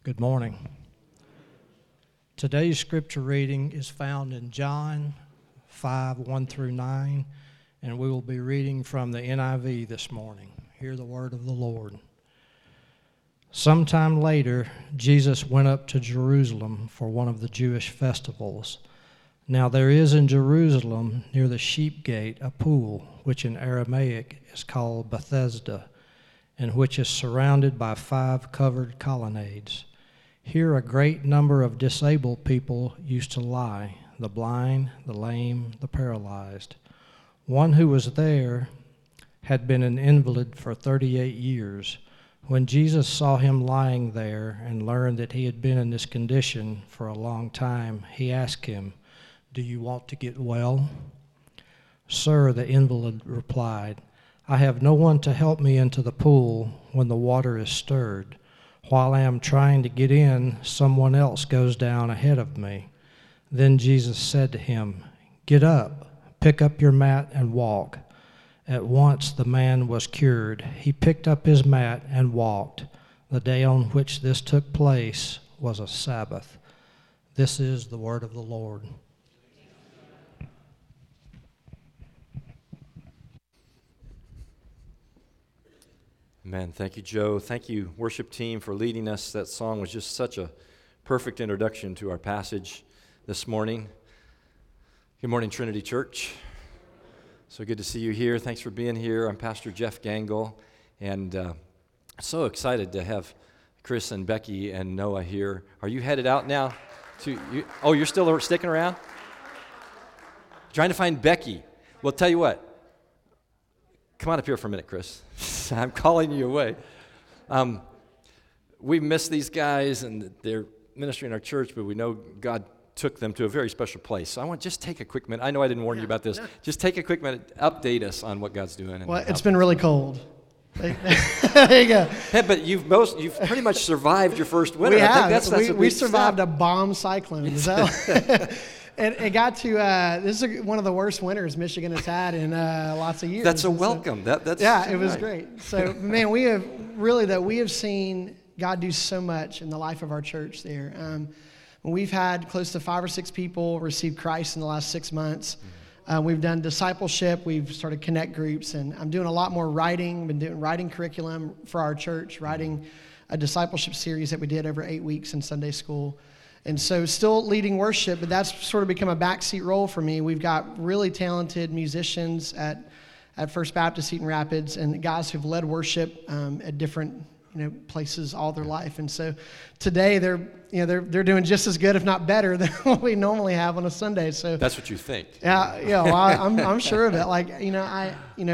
Good morning. Today's scripture reading is found in John 5, 1 through 9, and we will be reading from the NIV this morning. Hear the word of the Lord. Sometime later, Jesus went up to Jerusalem for one of the Jewish festivals. Now there is in Jerusalem, near the sheep gate, a pool, which in Aramaic is called Bethesda, and which is surrounded by 5 covered colonnades. Here a great number of disabled people used to lie, the blind, the lame, the paralyzed. One who was there had been an invalid for 38 years. When Jesus saw him lying there and learned that he had been in this condition for a long time, he asked him, "Do you want to get well?" "Sir," the invalid replied, "I have no one to help me into the pool when the water is stirred. While I am trying to get in, someone else goes down ahead of me." Then Jesus said to him, "Get up, pick up your mat and walk." At once the man was cured. He picked up his mat and walked. The day on which this took place was a Sabbath. This is the word of the Lord. Amen. Thank you, Joe. Thank you, worship team, for leading us. That song was just such a perfect introduction to our passage this morning. Good morning, Trinity Church. So good to see you here. Thanks for being here. I'm Pastor Jeff Gangle, and so excited to have Chris and Becky and Noah here. Are you headed out now? Oh, you're still sticking around? Trying to find Becky. Well, tell you what. Come on up here for a minute, Chris. I'm calling you away. We miss these guys, and they're ministering in our church, but we know God took them to a very special place. So I want to just take a quick minute. I know I didn't warn you about this. No. Just take a quick minute, update us on what God's doing. Well, it's been really cold. There you go. Yeah, but you've pretty much survived your first winter. We have. I think we survived a bomb cyclone. Is that? And it got to, this is one of the worst winters Michigan has had in lots of years. That's a welcome. That's yeah, it was great. So, man, we have seen God do so much in the life of our church there. We've had close to 5 or 6 people receive Christ in the last 6 months. We've done discipleship. We've started connect groups, and I'm doing a lot more writing. Been doing writing curriculum for our church, writing a discipleship series that we did over 8 weeks in Sunday school. And so still leading worship, but that's sort of become a backseat role for me. We've got really talented musicians at First Baptist Eaton Rapids, and guys who've led worship at different places all their life. And so today they're doing just as good, if not better, than what we normally have on a Sunday. So that's what you think. Yeah, well, I'm sure of it.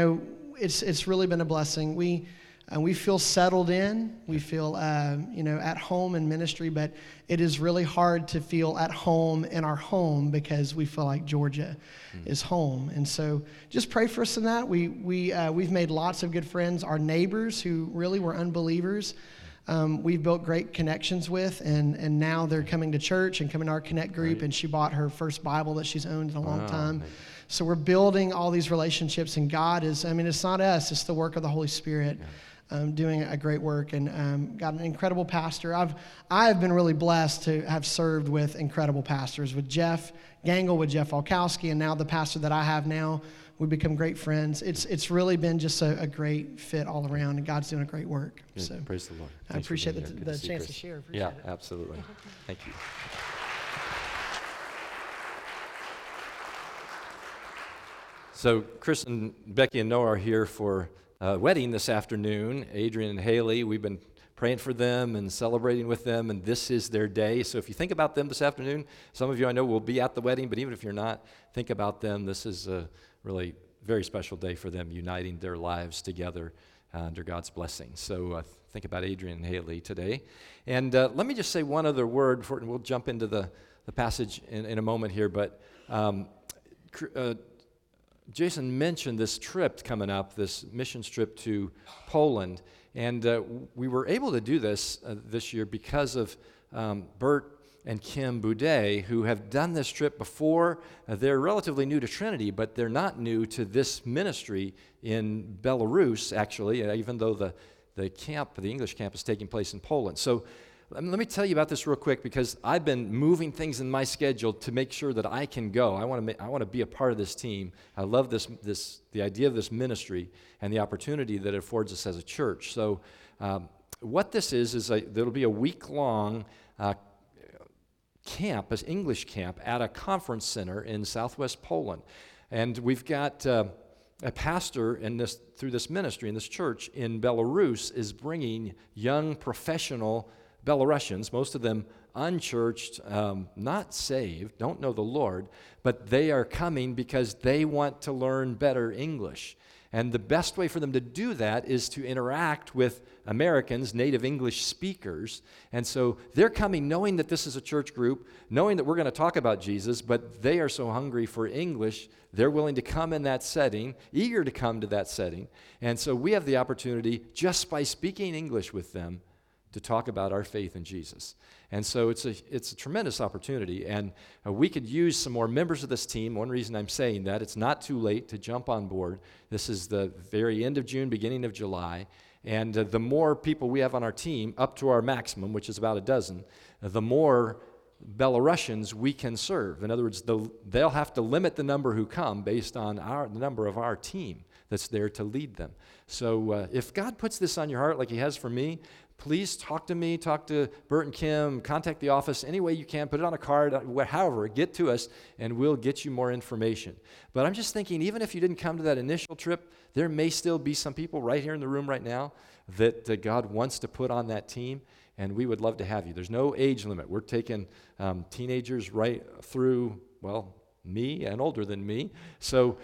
It's really been a blessing. We feel settled in. We feel, at home in ministry, but it is really hard to feel at home in our home because we feel like Georgia is home. And so just pray for us in that. We've made lots of good friends. Our neighbors who really were unbelievers, we've built great connections with, and now they're coming to church and coming to our Connect group, and she bought her first Bible that she's owned in a long time. Nice. So we're building all these relationships, and God is, it's not us, it's the work of the Holy Spirit. Yeah. Doing a great work, and got an incredible pastor. I have been really blessed to have served with incredible pastors, with Jeff Gangle, with Jeff Olkowski, and now the pastor that I have now. We've become great friends. It's really been just a great fit all around, and God's doing a great work. Good. So praise the Lord. I appreciate the chance to share. Yeah, absolutely. Thank you. So Chris and Becky and Noah are here for wedding this afternoon. Adrian and Haley, we've been praying for them and celebrating with them, and this is their day. So if you think about them this afternoon, some of you I know will be at the wedding, but even if you're not, think about them. This is a really very special day for them, uniting their lives together under God's blessing. So think about Adrian and Haley today. And let me just say one other word before we'll jump into the passage in a moment here, but Jason mentioned this trip coming up, this missions trip to Poland, and we were able to do this this year because of Bert and Kim Boudet, who have done this trip before. They're relatively new to Trinity, but they're not new to this ministry in Belarus, actually, even though the English camp is taking place in Poland. So let me tell you about this real quick because I've been moving things in my schedule to make sure that I can go. I want to be a part of this team. I love the idea of this ministry and the opportunity that it affords us as a church. So what this is there'll be a week-long camp, an English camp, at a conference center in southwest Poland. And we've got a pastor through this ministry in this church in Belarus is bringing young professional Belarusians, most of them unchurched, not saved, don't know the Lord, but they are coming because they want to learn better English. And the best way for them to do that is to interact with Americans, native English speakers. And so they're coming knowing that this is a church group, knowing that we're going to talk about Jesus, but they are so hungry for English, they're willing to come in that setting, eager to come to that setting. And so we have the opportunity, just by speaking English with them, to talk about our faith in Jesus. And so it's a tremendous opportunity, and we could use some more members of this team. One reason I'm saying that, it's not too late to jump on board. This is the very end of June, beginning of July, and the more people we have on our team, up to our maximum, which is about a dozen, the more Belarusians we can serve. In other words, they'll have to limit the number who come based on the number of our team that's there to lead them. So if God puts this on your heart like he has for me, please talk to me, talk to Bert and Kim, contact the office any way you can, put it on a card, however, get to us, and we'll get you more information. But I'm just thinking, even if you didn't come to that initial trip, there may still be some people right here in the room right now that God wants to put on that team, and we would love to have you. There's no age limit. We're taking teenagers right through, well, me and older than me. So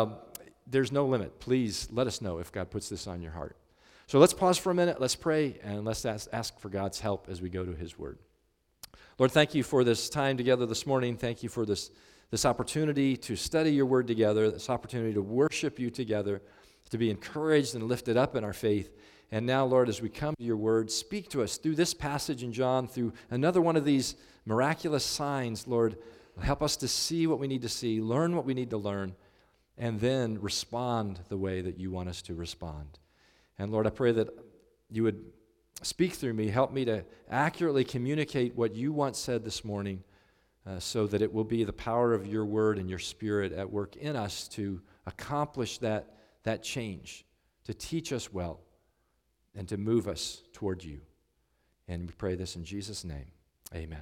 there's no limit. Please let us know if God puts this on your heart. So let's pause for a minute, let's pray, and let's ask for God's help as we go to his word. Lord, thank you for this time together this morning. Thank you for this opportunity to study your word together, this opportunity to worship you together, to be encouraged and lifted up in our faith. And now, Lord, as we come to your word, speak to us through this passage in John, through another one of these miraculous signs. Lord, help us to see what we need to see, learn what we need to learn, and then respond the way that you want us to respond. And Lord, I pray that you would speak through me, help me to accurately communicate what you once said this morning so that it will be the power of your word and your spirit at work in us to accomplish that change, to teach us well, and to move us toward you. And we pray this in Jesus' name. Amen.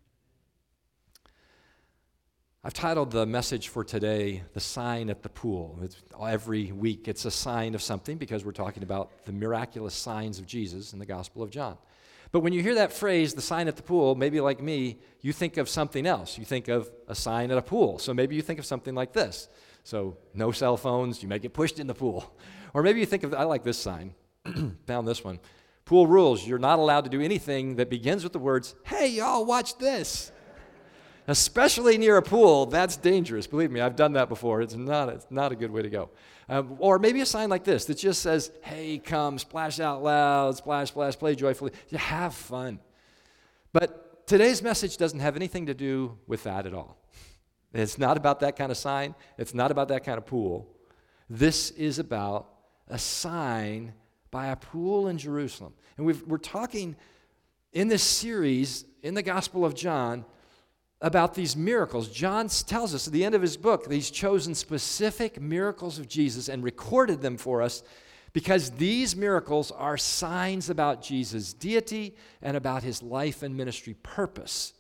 I've titled the message for today, The Sign at the Pool. Every week it's a sign of something because we're talking about the miraculous signs of Jesus in the Gospel of John. But when you hear that phrase, the sign at the pool, maybe like me, you think of something else. You think of a sign at a pool. So maybe you think of something like this. So no cell phones, you may get pushed in the pool. Or maybe you think of, I like this sign, found this one. Pool rules, you're not allowed to do anything that begins with the words, "Hey, y'all, watch this." Especially near a pool, that's dangerous. Believe me, I've done that before. It's not a good way to go. Or maybe a sign like this that just says, "Hey, come, splash out loud, splash, splash, play joyfully. You have fun." But today's message doesn't have anything to do with that at all. It's not about that kind of sign. It's not about that kind of pool. This is about a sign by a pool in Jerusalem. And we're talking in this series in the Gospel of John about these miracles. John tells us at the end of his book that he's chosen specific miracles of Jesus and recorded them for us because these miracles are signs about Jesus' deity and about his life and ministry purpose.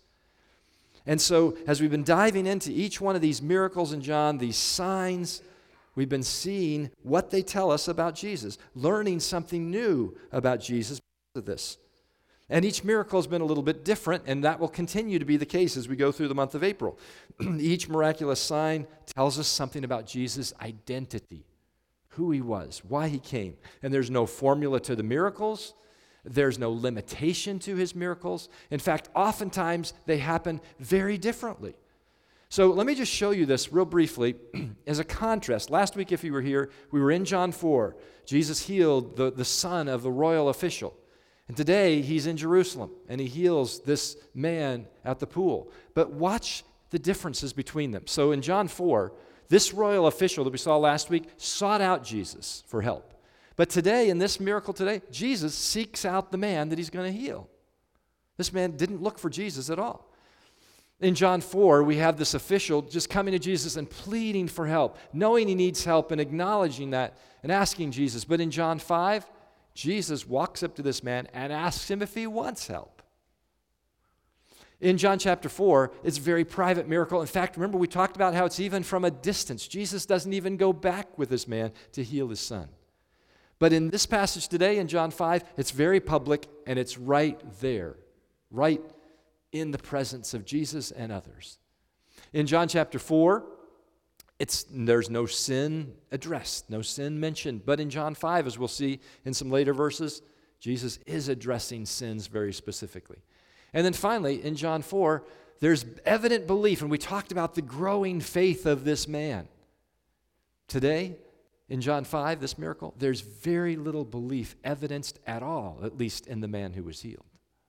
And so as we've been diving into each one of these miracles in John, these signs, we've been seeing what they tell us about Jesus, learning something new about Jesus because of this. And each miracle has been a little bit different, and that will continue to be the case as we go through the month of April. Each miraculous sign tells us something about Jesus' identity, who he was, why he came. And there's no formula to the miracles. There's no limitation to his miracles. In fact, oftentimes they happen very differently. So let me just show you this real briefly as a contrast. Last week, if you were here, we were in John 4. Jesus healed the son of the royal official. And today, he's in Jerusalem, and he heals this man at the pool. But watch the differences between them. So in John 4, this royal official that we saw last week sought out Jesus for help. But today, in this miracle today, Jesus seeks out the man that he's going to heal. This man didn't look for Jesus at all. In John 4, we have this official just coming to Jesus and pleading for help, knowing he needs help and acknowledging that and asking Jesus. But in John 5, Jesus walks up to this man and asks him if he wants help. In John chapter 4, it's a very private miracle. In fact, remember we talked about how it's even from a distance. Jesus doesn't even go back with this man to heal his son. But in this passage today in John 5, it's very public and it's right there, right in the presence of Jesus and others. In John chapter 4, there's no sin addressed, no sin mentioned. But in John 5, as we'll see in some later verses, Jesus is addressing sins very specifically. And then finally, in John 4, there's evident belief, and we talked about the growing faith of this man. Today, in John 5, this miracle, there's very little belief evidenced at all, at least in the man who was healed.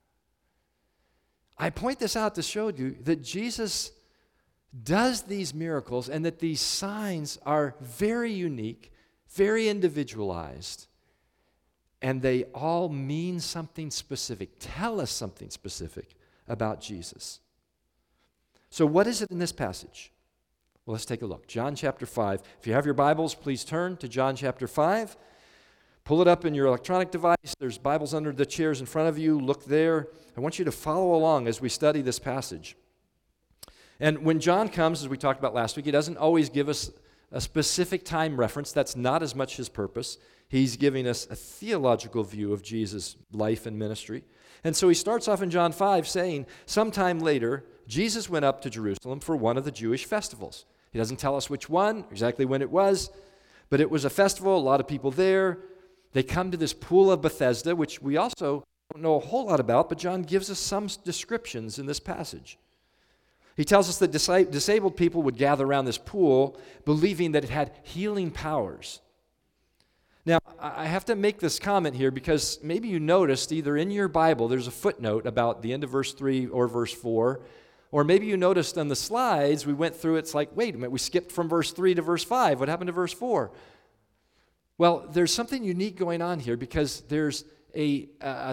I point this out to show you that Jesus does these miracles and that these signs are very unique, very individualized, and they all mean something specific, tell us something specific about Jesus. So what is it in this passage? Well, let's take a look. John chapter 5. If you have your Bibles, please turn to John chapter 5. Pull it up in your electronic device. There's Bibles under the chairs in front of you. Look there. I want you to follow along as we study this passage. And when John comes, as we talked about last week, he doesn't always give us a specific time reference. That's not as much his purpose. He's giving us a theological view of Jesus' life and ministry. And so he starts off in John 5 saying, sometime later, Jesus went up to Jerusalem for one of the Jewish festivals. He doesn't tell us which one, exactly when it was, but it was a festival, a lot of people there. They come to this pool of Bethesda, which we also don't know a whole lot about, but John gives us some descriptions in this passage. He tells us that disabled people would gather around this pool, believing that it had healing powers. Now, I have to make this comment here because maybe you noticed either in your Bible there's a footnote about the end of verse 3 or verse 4, or maybe you noticed on the slides we went through, it's like, wait a minute, we skipped from verse 3 to verse 5. What happened to verse 4? Well, there's something unique going on here because there's a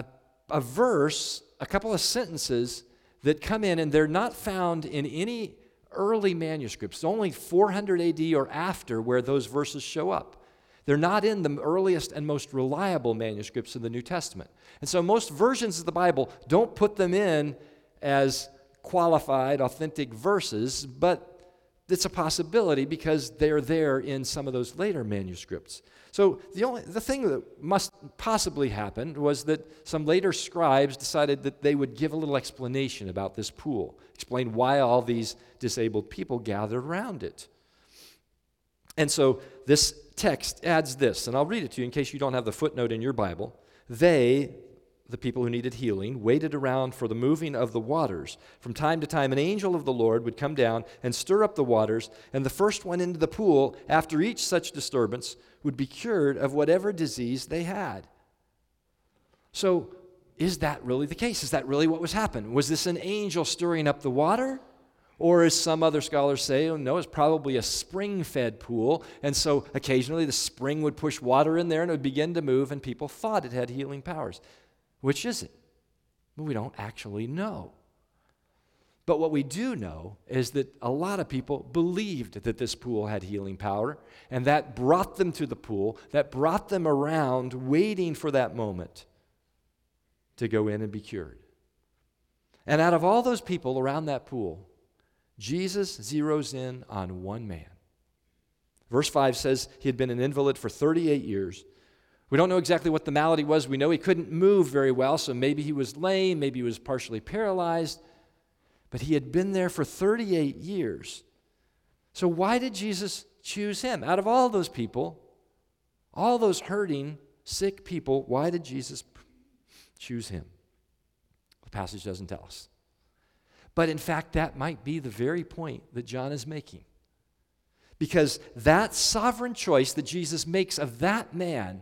verse, a couple of sentences that come in, and they're not found in any early manuscripts. It's only 400 AD or after where those verses show up. They're not in the earliest and most reliable manuscripts in the New Testament. And so most versions of the Bible don't put them in as qualified, authentic verses, but it's a possibility because they're there in some of those later manuscripts. So the thing that must possibly happen was that some later scribes decided that they would give a little explanation about this pool, explain why all these disabled people gathered around it. And so this text adds this, and I'll read it to you in case you don't have the footnote in your Bible. They, the people who needed healing, waited around for the moving of the waters. From time to time, an angel of the Lord would come down and stir up the waters, and the first one into the pool, after each such disturbance, would be cured of whatever disease they had. So, is that really the case? Is that really what was happening? Was this an angel stirring up the water? Or as some other scholars say, oh no, it's probably a spring-fed pool, and so occasionally the spring would push water in there and it would begin to move, and people thought it had healing powers. Which is it? Well, we don't actually know. But what we do know is that a lot of people believed that this pool had healing power, and that brought them to the pool, that brought them around waiting for that moment to go in and be cured. And out of all those people around that pool, Jesus zeroes in on one man. Verse 5 says he had been an invalid for 38 years. We don't know exactly what the malady was. We know he couldn't move very well, so maybe he was lame, maybe he was partially paralyzed. But he had been there for 38 years. So why did Jesus choose him? Out of all those people, all those hurting, sick people, why did Jesus choose him? The passage doesn't tell us. But in fact, that might be the very point that John is making. Because that sovereign choice that Jesus makes of that man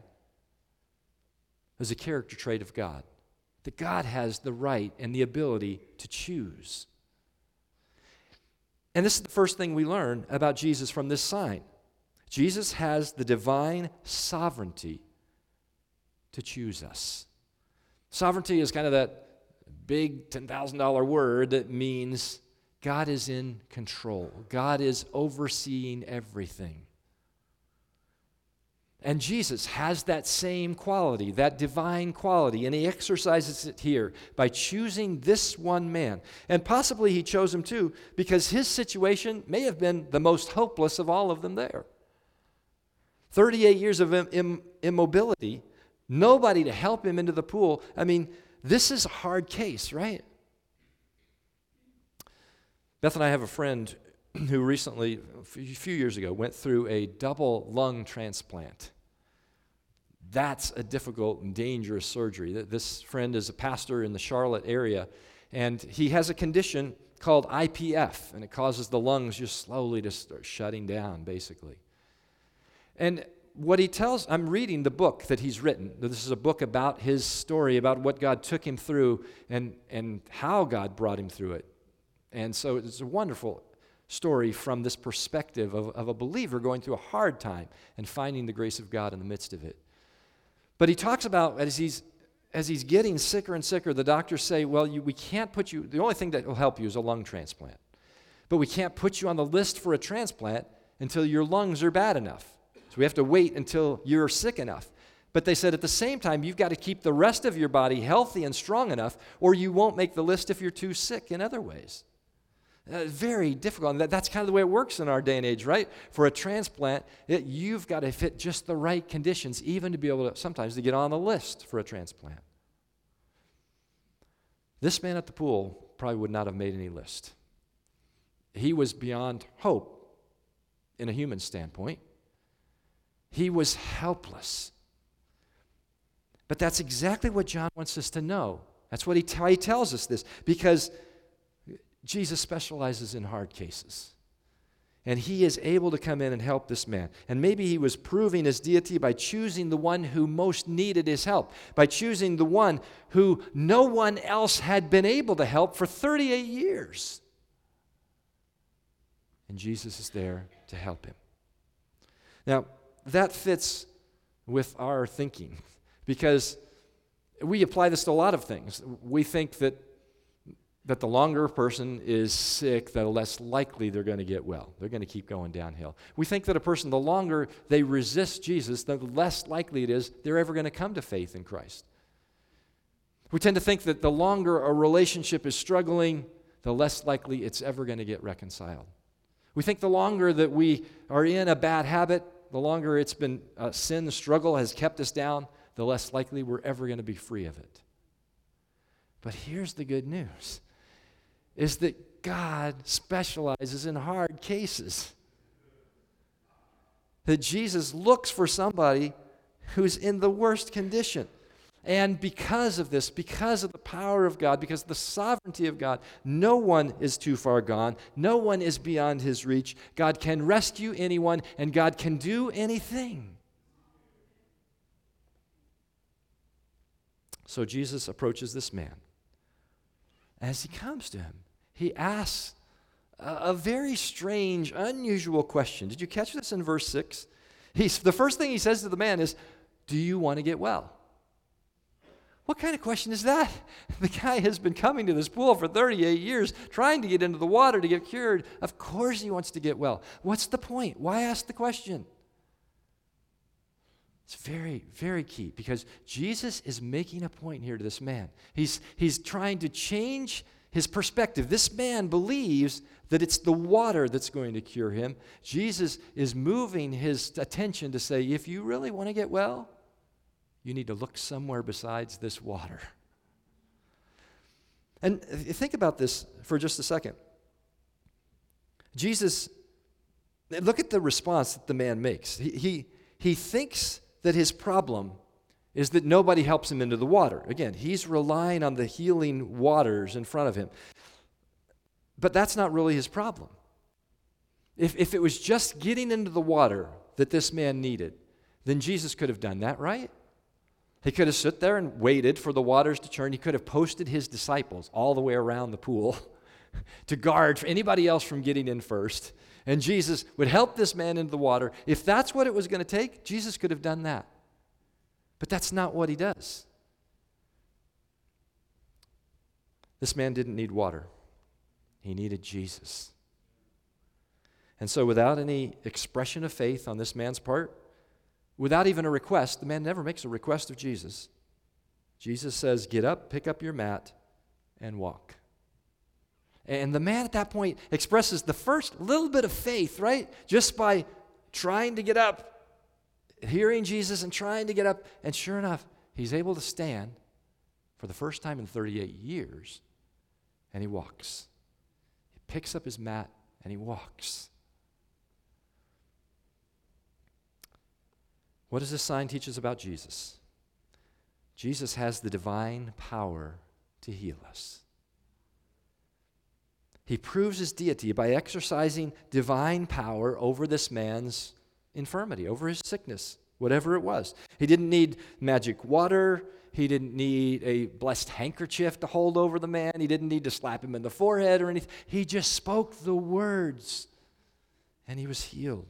is a character trait of God. That God has the right and the ability to choose. And this is the first thing we learn about Jesus from this sign. Jesus has the divine sovereignty to choose us. Sovereignty is kind of that big $10,000 word that means God is in control. God is overseeing everything. And Jesus has that same quality, that divine quality, and he exercises it here by choosing this one man. And possibly he chose him too because his situation may have been the most hopeless of all of them there. 38 years of immobility, nobody to help him into the pool. I mean, this is a hard case, right? Beth and I have a friend who recently, a few years ago, went through a double lung transplant. That's a difficult and dangerous surgery. This friend is a pastor in the Charlotte area, and he has a condition called IPF, and it causes the lungs just slowly to start shutting down, basically. And what he tells, I'm reading the book that he's written. This is a book about his story, about what God took him through and how God brought him through it. And so it's a wonderful story from this perspective of a believer going through a hard time and finding the grace of God in the midst of it. But he talks about as he's getting sicker and sicker, the doctors say, well, we can't put you, the only thing that will help you is a lung transplant. But we can't put you on the list for a transplant until your lungs are bad enough. So we have to wait until you're sick enough. But they said at the same time, you've got to keep the rest of your body healthy and strong enough, or you won't make the list if you're too sick in other ways. Very difficult. And that's kind of the way it works in our day and age, right? For a transplant, you've got to fit just the right conditions, even to be able to sometimes to get on the list for a transplant. This man at the pool probably would not have made any list. He was beyond hope in a human standpoint. He was helpless. But that's exactly what John wants us to know. That's what why he tells us this, because Jesus specializes in hard cases. And he is able to come in and help this man. And maybe he was proving his deity by choosing the one who most needed his help, by choosing the one who no one else had been able to help for 38 years. And Jesus is there to help him. Now, that fits with our thinking because we apply this to a lot of things. We think that the longer a person is sick, the less likely they're going to get well. They're going to keep going downhill. We think that a person, the longer they resist Jesus, the less likely it is they're ever going to come to faith in Christ. We tend to think that the longer a relationship is struggling, the less likely it's ever going to get reconciled. We think the longer that we are in a bad habit, the longer it's been sin, the struggle has kept us down, the less likely we're ever going to be free of it. But here's the good news, is that God specializes in hard cases. That Jesus looks for somebody who's in the worst condition. And because of this, because of the power of God, because of the sovereignty of God, no one is too far gone. No one is beyond his reach. God can rescue anyone, and God can do anything. So Jesus approaches this man. As he comes to him, he asks a very strange, unusual question. Did you catch this in verse 6? The first thing he says to the man is, "Do you want to get well?" What kind of question is that? The guy has been coming to this pool for 38 years, trying to get into the water to get cured. Of course he wants to get well. What's the point? Why ask the question? It's very, very key because Jesus is making a point here to this man. He's trying to change his perspective. This man believes that it's the water that's going to cure him. Jesus is moving his attention to say, if you really want to get well, you need to look somewhere besides this water. And think about this for just a second. Jesus, look at the response that the man makes. He thinks that his problem is that nobody helps him into the water. Again, he's relying on the healing waters in front of him. But that's not really his problem. If it was just getting into the water that this man needed, then Jesus could have done that, right? He could have stood there and waited for the waters to turn. He could have posted his disciples all the way around the pool to guard anybody else from getting in first. And Jesus would help this man into the water. If that's what it was going to take, Jesus could have done that. But that's not what he does. This man didn't need water. He needed Jesus. And so without any expression of faith on this man's part, without even a request, the man never makes a request of Jesus. Jesus says, get up, pick up your mat, and walk. And the man at that point expresses the first little bit of faith, right? Just by trying to get up, hearing Jesus and trying to get up. And sure enough, he's able to stand for the first time in 38 years, and he walks. He picks up his mat, and he walks. What does this sign teach us about Jesus? Jesus has the divine power to heal us. He proves his deity by exercising divine power over this man's infirmity, over his sickness, whatever it was. He didn't need magic water. He didn't need a blessed handkerchief to hold over the man. He didn't need to slap him in the forehead or anything. He just spoke the words, and he was healed.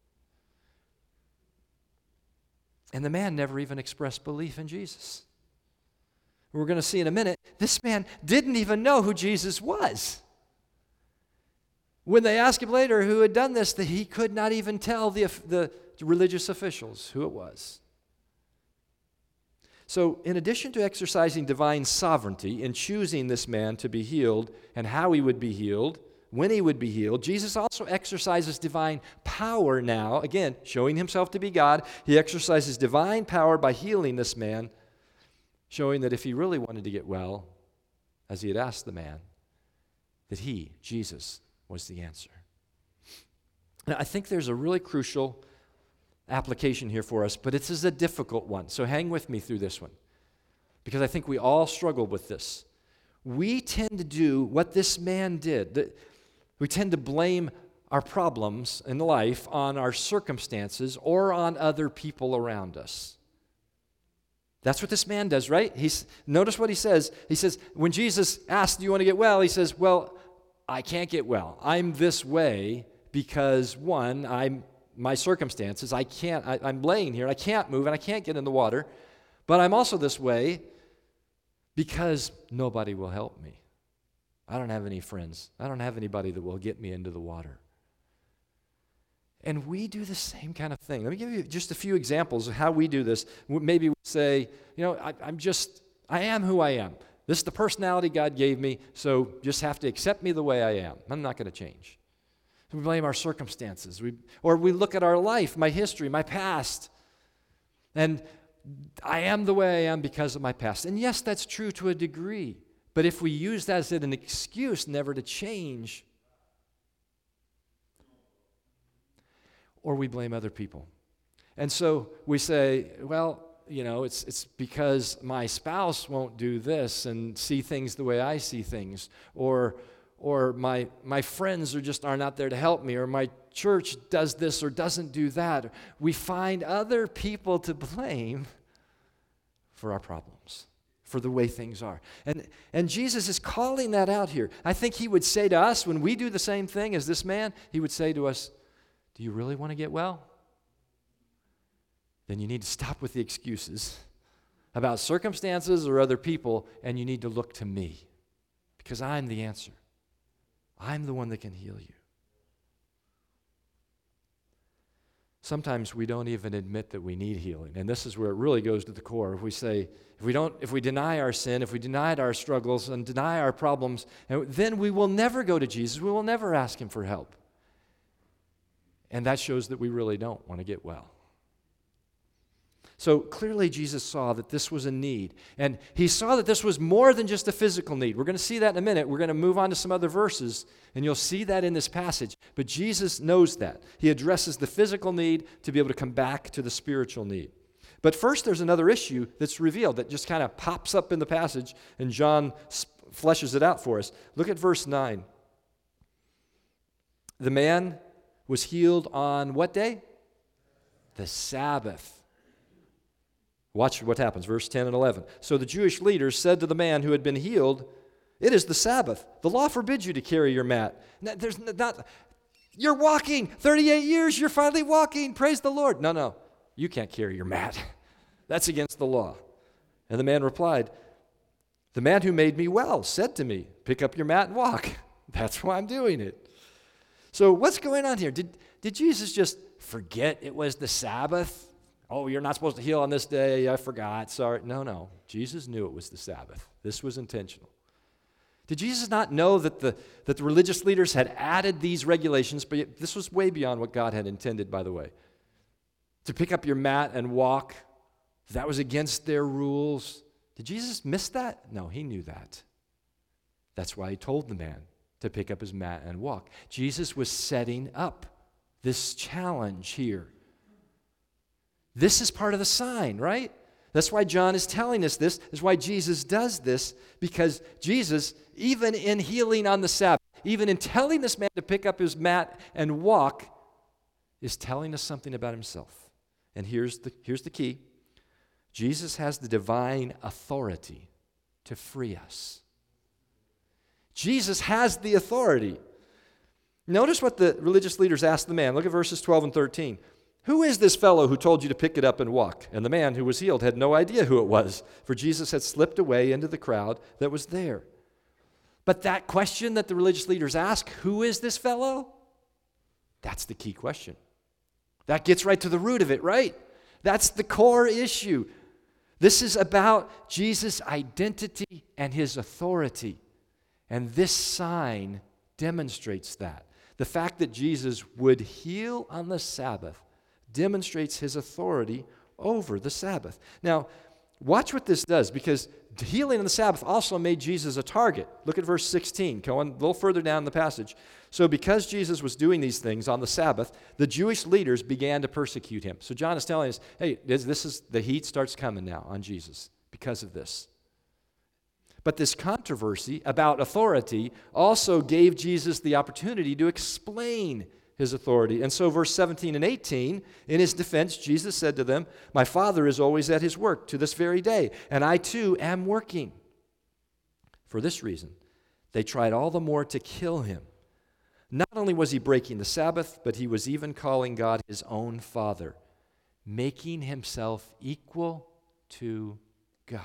And the man never even expressed belief in Jesus. We're going to see in a minute, this man didn't even know who Jesus was. When they asked him later who had done this, that he could not even tell the religious officials who it was. So in addition to exercising divine sovereignty in choosing this man to be healed and how he would be healed, when he would be healed, Jesus also exercises divine power now. Again, showing himself to be God, he exercises divine power by healing this man, showing that if he really wanted to get well, as he had asked the man, that he, Jesus, was the answer. Now, I think there's a really crucial application here for us, but it is a difficult one. So hang with me through this one, because I think we all struggle with this. We tend to do what this man did. We tend to blame our problems in life on our circumstances or on other people around us. That's what this man does, right? Notice what he says. He says, when Jesus asked, do you want to get well? He says, well, I can't get well. I'm this way because, one, my circumstances, I'm laying here, I can't move, and I can't get in the water. But I'm also this way because nobody will help me. I don't have any friends. I don't have anybody that will get me into the water. And we do the same kind of thing. Let me give you just a few examples of how we do this. Maybe we say, I am who I am. This is the personality God gave me, so just have to accept me the way I am. I'm not going to change. We blame our circumstances. Or we look at our life, my history, my past, and I am the way I am because of my past. And yes, that's true to a degree. But if we use that as an excuse never to change, or we blame other people. And so we say, well, it's because my spouse won't do this and see things the way I see things, or my friends are not there to help me, or my church does this or doesn't do that. We find other people to blame for our problems, for the way things are. And Jesus is calling that out here. I think he would say to us, when we do the same thing as this man, he would say to us, do you really want to get well? Then you need to stop with the excuses about circumstances or other people, and you need to look to me, because I'm the answer. I'm the one that can heal you. Sometimes we don't even admit that we need healing, and this is where it really goes to the core. If we say, if we deny our sin, if we deny our struggles and deny our problems, then we will never go to Jesus. We will never ask him for help. And that shows that we really don't want to get well. So clearly Jesus saw that this was a need. And he saw that this was more than just a physical need. We're going to see that in a minute. We're going to move on to some other verses, and you'll see that in this passage. But Jesus knows that. He addresses the physical need to be able to come back to the spiritual need. But first, there's another issue that's revealed that just kind of pops up in the passage, and John fleshes it out for us. Look at verse 9. The man was healed on what day? The Sabbath. Watch what happens, verse 10 and 11. So the Jewish leaders said to the man who had been healed, it is the Sabbath. The law forbids you to carry your mat. You're walking. 38 years, you're finally walking. Praise the Lord. No, you can't carry your mat. That's against the law. And the man replied, The man who made me well said to me, pick up your mat and walk. That's why I'm doing it. So what's going on here? Did Jesus just forget it was the Sabbath? Oh, you're not supposed to heal on this day. I forgot. Sorry. No. Jesus knew it was the Sabbath. This was intentional. Did Jesus not know that the religious leaders had added these regulations, but yet this was way beyond what God had intended, by the way? To pick up your mat and walk, that was against their rules. Did Jesus miss that? No, he knew that. That's why he told the man to pick up his mat and walk. Jesus was setting up this challenge here. This is part of the sign, right? That's why John is telling us this. That's why Jesus does this, because Jesus, even in healing on the Sabbath, even in telling this man to pick up his mat and walk, is telling us something about himself. And here's the key. Jesus has the divine authority to free us. Jesus has the authority. Notice what the religious leaders asked the man. Look at verses 12 and 13. Who is this fellow who told you to pick it up and walk? And the man who was healed had no idea who it was, for Jesus had slipped away into the crowd that was there. But that question that the religious leaders ask, who is this fellow? That's the key question. That gets right to the root of it, right? That's the core issue. This is about Jesus' identity and his authority. And this sign demonstrates that. The fact that Jesus would heal on the Sabbath demonstrates his authority over the Sabbath. Now, watch what this does, because healing on the Sabbath also made Jesus a target. Look at verse 16, going a little further down the passage. So because Jesus was doing these things on the Sabbath, the Jewish leaders began to persecute him. So John is telling us, hey, this is the heat starts coming now on Jesus because of this. But this controversy about authority also gave Jesus the opportunity to explain his authority. And so verse 17 and 18, in his defense, Jesus said to them, my Father is always at his work to this very day, and I too am working. For this reason, they tried all the more to kill him. Not only was he breaking the Sabbath, but he was even calling God his own Father, making himself equal to God.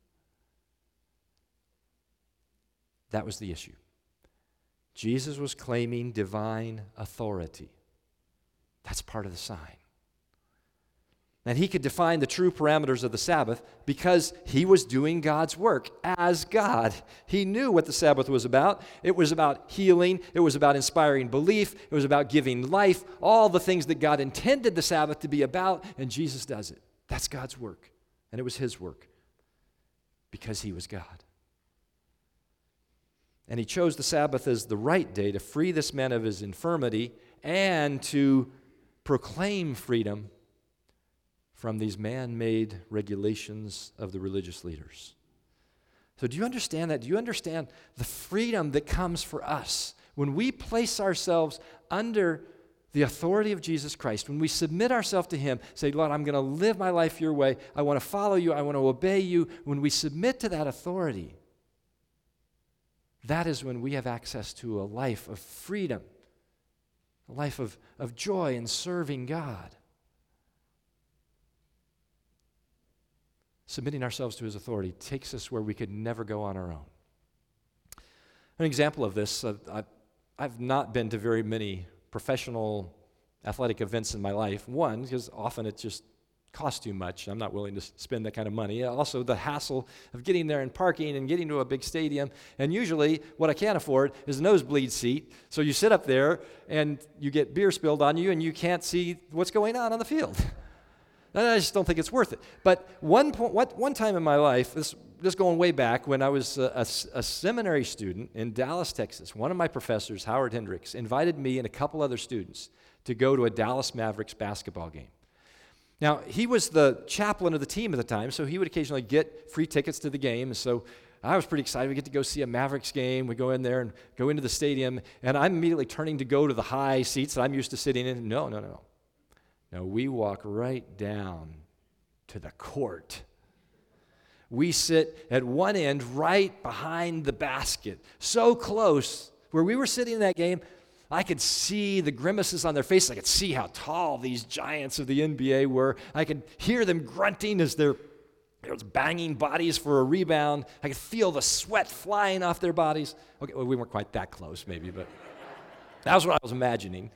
That was the issue. Jesus was claiming divine authority. That's part of the sign. And he could define the true parameters of the Sabbath because he was doing God's work as God. He knew what the Sabbath was about. It was about healing. It was about inspiring belief. It was about giving life. All the things that God intended the Sabbath to be about, and Jesus does it. That's God's work. And it was his work because he was God. And he chose the Sabbath as the right day to free this man of his infirmity and to proclaim freedom from these man-made regulations of the religious leaders. So do you understand that? Do you understand the freedom that comes for us when we place ourselves under the authority of Jesus Christ, when we submit ourselves to him, say, Lord, I'm going to live my life your way. I want to follow you. I want to obey you. When we submit to that authority, that is when we have access to a life of freedom, a life of joy in serving God. Submitting ourselves to his authority takes us where we could never go on our own. An example of this, I've not been to very many professional athletic events in my life. One, because often it just costs too much. I'm not willing to spend that kind of money. Also, the hassle of getting there and parking and getting to a big stadium. And usually, what I can't afford is a nosebleed seat. So you sit up there and you get beer spilled on you and you can't see what's going on the field. I just don't think it's worth it. But one time in my life, this going way back, when I was a seminary student in Dallas, Texas, one of my professors, Howard Hendricks, invited me and a couple other students to go to a Dallas Mavericks basketball game. Now, he was the chaplain of the team at the time, so he would occasionally get free tickets to the game. So I was pretty excited. We get to go see a Mavericks game. We go in there and go into the stadium, and I'm immediately turning to go to the high seats that I'm used to sitting in. No. No, we walk right down to the court. We sit at one end right behind the basket, so close. Where we were sitting in that game, I could see the grimaces on their faces. I could see how tall these giants of the NBA were. I could hear them grunting as they're There was banging bodies for a rebound. I could feel the sweat flying off their bodies. Okay, well, we weren't quite that close, maybe, but that was what I was imagining.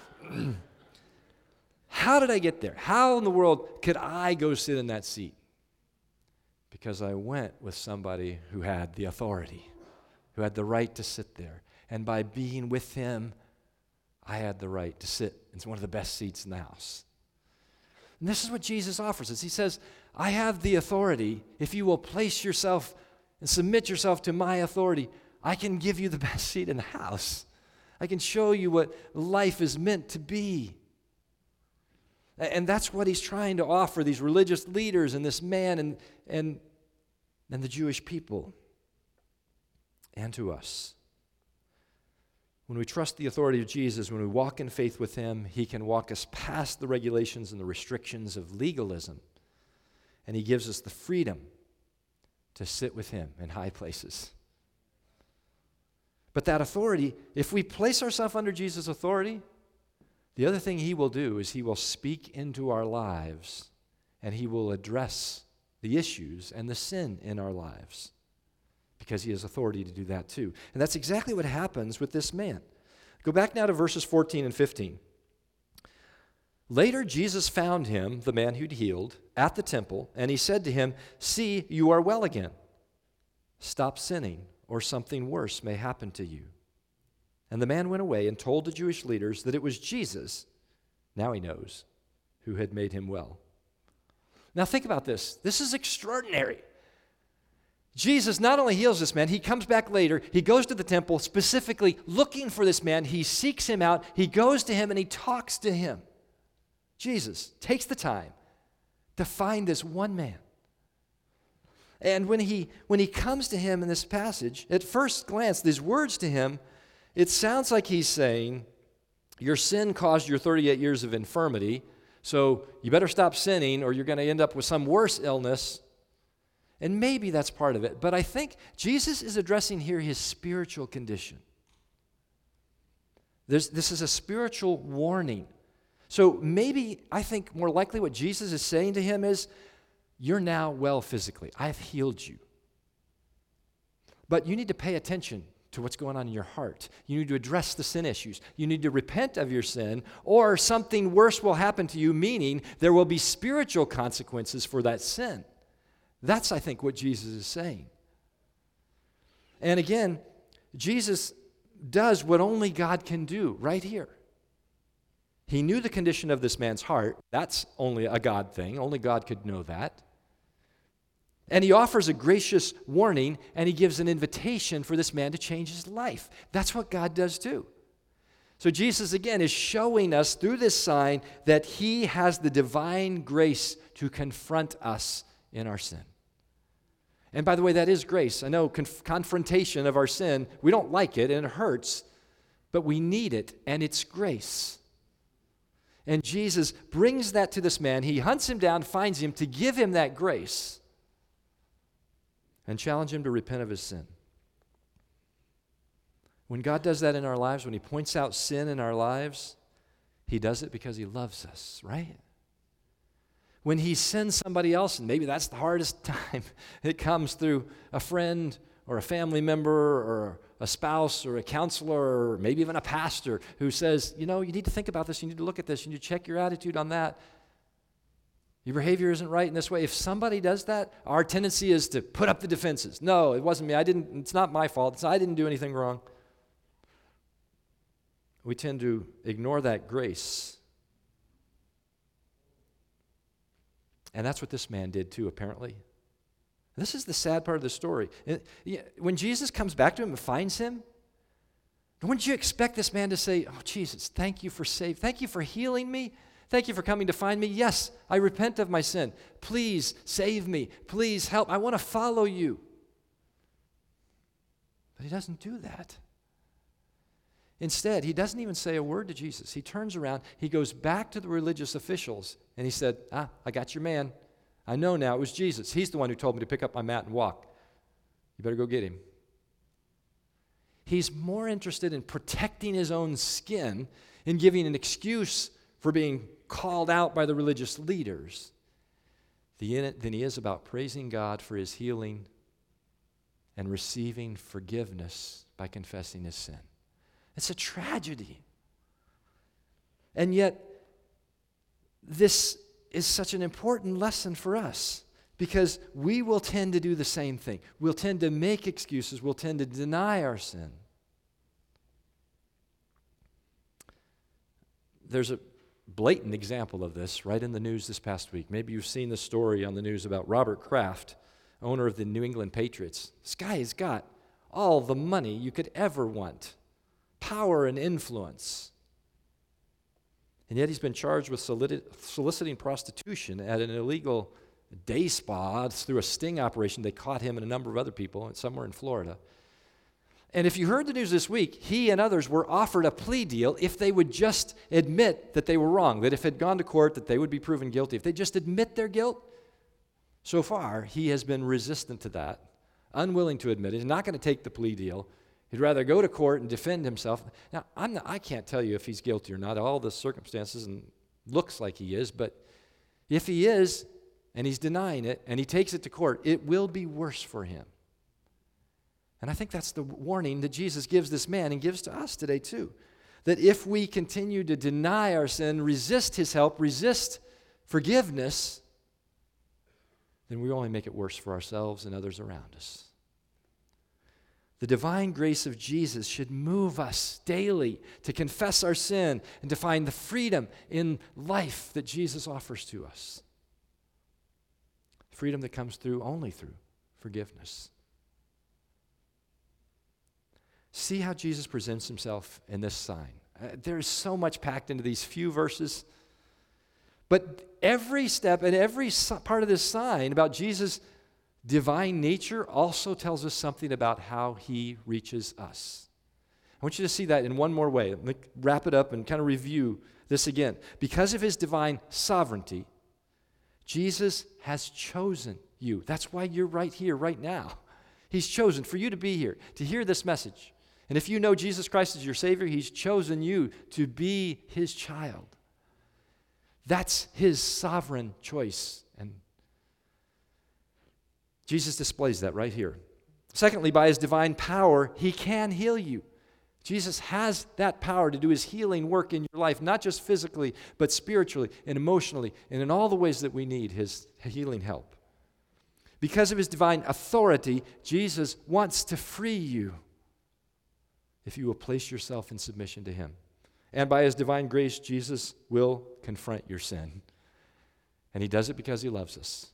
How did I get there? How in the world could I go sit in that seat? Because I went with somebody who had the authority, who had the right to sit there. And by being with him, I had the right to sit in one of the best seats in the house. And this is what Jesus offers us. He says, I have the authority. If you will place yourself and submit yourself to my authority, I can give you the best seat in the house. I can show you what life is meant to be. And that's what he's trying to offer these religious leaders and this man and the Jewish people and to us. When we trust the authority of Jesus, when we walk in faith with him, he can walk us past the regulations and the restrictions of legalism. And he gives us the freedom to sit with him in high places. But that authority, if we place ourselves under Jesus' authority, the other thing he will do is he will speak into our lives and he will address the issues and the sin in our lives because he has authority to do that too. And that's exactly what happens with this man. Go back now to verses 14 and 15. Later, Jesus found him, the man who'd healed, at the temple, and he said to him, "See, you are well again. Stop sinning, or something worse may happen to you." And the man went away and told the Jewish leaders that it was Jesus, now he knows, who had made him well. Now think about this. This is extraordinary. Jesus not only heals this man, he comes back later, he goes to the temple specifically looking for this man, he seeks him out, he goes to him and he talks to him. Jesus takes the time to find this one man. And when he comes to him in this passage, at first glance, these words to him, it sounds like he's saying, your sin caused your 38 years of infirmity, so you better stop sinning or you're going to end up with some worse illness. And maybe that's part of it, but I think Jesus is addressing here his spiritual condition. This is a spiritual warning. So maybe, I think more likely what Jesus is saying to him is, you're now well physically. I've healed you. But you need to pay attention to what's going on in your heart. You need to address the sin issues. You need to repent of your sin, or something worse will happen to you, meaning there will be spiritual consequences for that sin. That's, I think, what Jesus is saying. And again, Jesus does what only God can do right here. He knew the condition of this man's heart. That's only a God thing. Only God could know that. And he offers a gracious warning, and he gives an invitation for this man to change his life. That's what God does too. So Jesus, again, is showing us through this sign that he has the divine grace to confront us in our sin. And by the way, that is grace. I know confrontation of our sin, we don't like it and it hurts, but we need it, and it's grace. And Jesus brings that to this man. He hunts him down, finds him to give him that grace and challenge him to repent of his sin. When God does that in our lives, when he points out sin in our lives, he does it because he loves us, right? When he sends somebody else, and maybe that's the hardest time, it comes through a friend or a family member or a spouse or a counselor or maybe even a pastor who says, you need to think about this, you need to look at this, you need to check your attitude on that. Your behavior isn't right in this way. If somebody does that, our tendency is to put up the defenses. No, it wasn't me. It's not my fault. I didn't do anything wrong. We tend to ignore that grace. And that's what this man did too, apparently. This is the sad part of the story. When Jesus comes back to him and finds him, wouldn't you expect this man to say, "Oh, Jesus, thank you for healing me. Thank you for coming to find me. Yes, I repent of my sin. Please save me. Please help. I want to follow you." But he doesn't do that. Instead, he doesn't even say a word to Jesus. He turns around, he goes back to the religious officials, and he said, I got your man. I know now it was Jesus. He's the one who told me to pick up my mat and walk. You better go get him. He's more interested in protecting his own skin, in giving an excuse for being called out by the religious leaders. than he is about praising God for his healing and receiving forgiveness by confessing his sin. It's a tragedy. And yet, this is such an important lesson for us because we will tend to do the same thing. We'll tend to make excuses. We'll tend to deny our sin. There's a blatant example of this right in the news this past week. Maybe you've seen the story on the news about Robert Kraft, owner of the New England Patriots. This guy has got all the money you could ever want, power and influence. And yet he's been charged with soliciting prostitution at an illegal day spa through a sting operation. They caught him and a number of other people somewhere in Florida. And if you heard the news this week, he and others were offered a plea deal if they would just admit that they were wrong, that if it had gone to court, that they would be proven guilty. If they just admit their guilt, so far, he has been resistant to that, unwilling to admit it. He's not going to take the plea deal. He'd rather go to court and defend himself. Now, I can't tell you if he's guilty or not, all the circumstances, and looks like he is, but if he is, and he's denying it, and he takes it to court, it will be worse for him. And I think that's the warning that Jesus gives this man and gives to us today too. That if we continue to deny our sin, resist his help, resist forgiveness, then we only make it worse for ourselves and others around us. The divine grace of Jesus should move us daily to confess our sin and to find the freedom in life that Jesus offers to us. Freedom that comes only through forgiveness. See how Jesus presents himself in this sign. There is so much packed into these few verses. But every step and every part of this sign about Jesus' divine nature also tells us something about how he reaches us. I want you to see that in one more way. Let me wrap it up and kind of review this again. Because of his divine sovereignty, Jesus has chosen you. That's why you're right here, right now. He's chosen for you to be here, to hear this message. And if you know Jesus Christ as your Savior, he's chosen you to be his child. That's his sovereign choice. And Jesus displays that right here. Secondly, by his divine power, he can heal you. Jesus has that power to do his healing work in your life, not just physically, but spiritually and emotionally, and in all the ways that we need his healing help. Because of his divine authority, Jesus wants to free you if you will place yourself in submission to him. And by his divine grace, Jesus will confront your sin. And he does it because he loves us.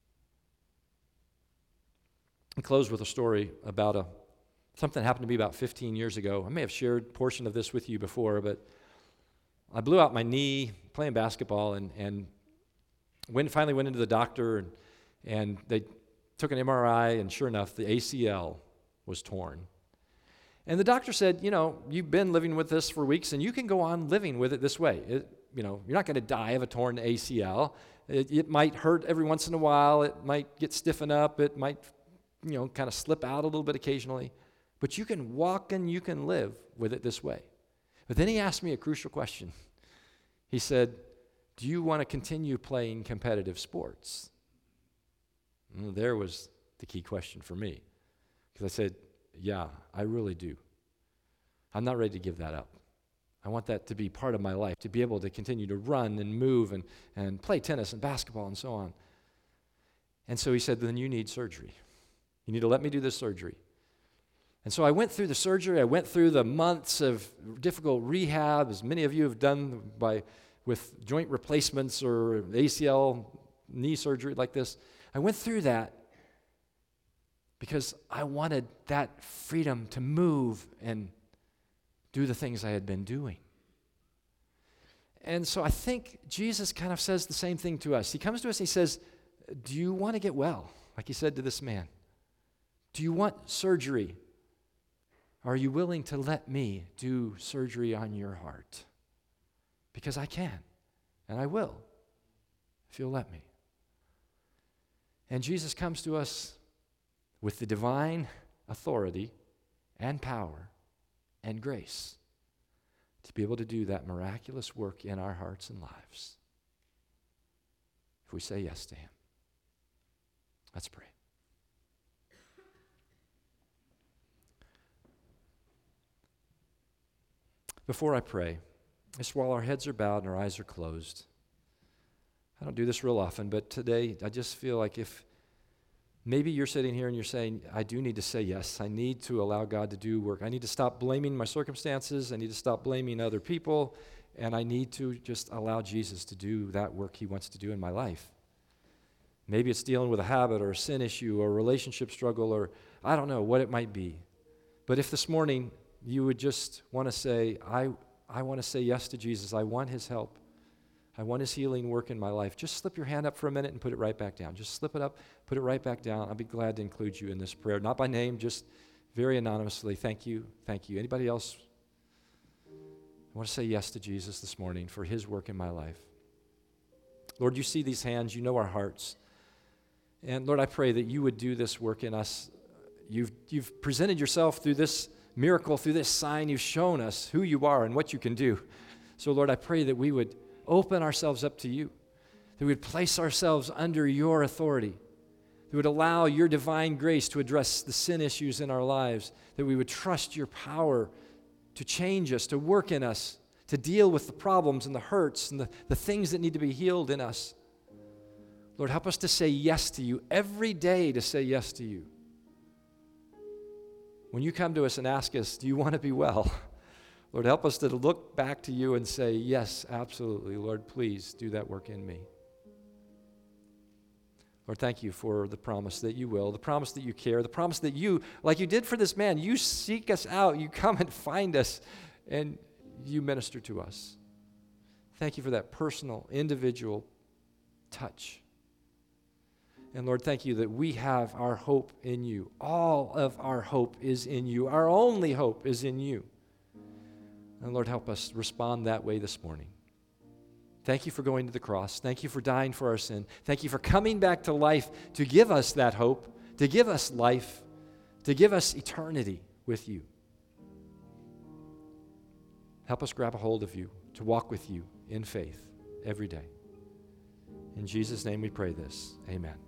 I'll close with a story about something that happened to me about 15 years ago. I may have shared a portion of this with you before, but I blew out my knee playing basketball and finally went into the doctor and they took an MRI, and sure enough, the ACL was torn. And the doctor said, you've been living with this for weeks, and you can go on living with it this way. You're not going to die of a torn ACL. It might hurt every once in a while. It might get stiffened up. It might, kind of slip out a little bit occasionally. But you can walk and you can live with it this way. But then he asked me a crucial question. He said, do you want to continue playing competitive sports? And there was the key question for me. Because I said, yeah, I really do. I'm not ready to give that up. I want that to be part of my life, to be able to continue to run and move and play tennis and basketball and so on. And so he said, then you need surgery. You need to let me do this surgery. And so I went through the surgery. I went through the months of difficult rehab, as many of you have done with joint replacements or ACL knee surgery like this. I went through that because I wanted that freedom to move and do the things I had been doing. And so I think Jesus kind of says the same thing to us. He comes to us and he says, do you want to get well? Like he said to this man. Do you want surgery? Are you willing to let me do surgery on your heart? Because I can, and I will, if you'll let me. And Jesus comes to us with the divine authority and power and grace to be able to do that miraculous work in our hearts and lives if we say yes to him. Let's pray. Before I pray, just while our heads are bowed and our eyes are closed, I don't do this real often, but today I just feel like if maybe you're sitting here and you're saying, I do need to say yes. I need to allow God to do work. I need to stop blaming my circumstances. I need to stop blaming other people. And I need to just allow Jesus to do that work he wants to do in my life. Maybe it's dealing with a habit or a sin issue or a relationship struggle or I don't know what it might be. But if this morning you would just want to say, I want to say yes to Jesus. I want his help. I want his healing work in my life. Just slip your hand up for a minute and put it right back down. Just slip it up, put it right back down. I'll be glad to include you in this prayer. Not by name, just very anonymously. Thank you. Thank you. Anybody else? I want to say yes to Jesus this morning for his work in my life. Lord, you see these hands. You know our hearts. And Lord, I pray that you would do this work in us. You've presented yourself through this miracle, through this sign. You've shown us who you are and what you can do. So Lord, I pray that we would open ourselves up to you, that we would place ourselves under your authority, that we would allow your divine grace to address the sin issues in our lives, that we would trust your power to change us, to work in us, to deal with the problems and the hurts and the things that need to be healed in us. Lord, help us to say yes to you every day, to say yes to you. When you come to us and ask us, do you want to be well? Lord, help us to look back to you and say, yes, absolutely. Lord, please do that work in me. Lord, thank you for the promise that you will, the promise that you care, the promise that you, like you did for this man, you seek us out, you come and find us, and you minister to us. Thank you for that personal, individual touch. And Lord, thank you that we have our hope in you. All of our hope is in you. Our only hope is in you. And Lord, help us respond that way this morning. Thank you for going to the cross. Thank you for dying for our sin. Thank you for coming back to life to give us that hope, to give us life, to give us eternity with you. Help us grab a hold of you, to walk with you in faith every day. In Jesus' name we pray this. Amen.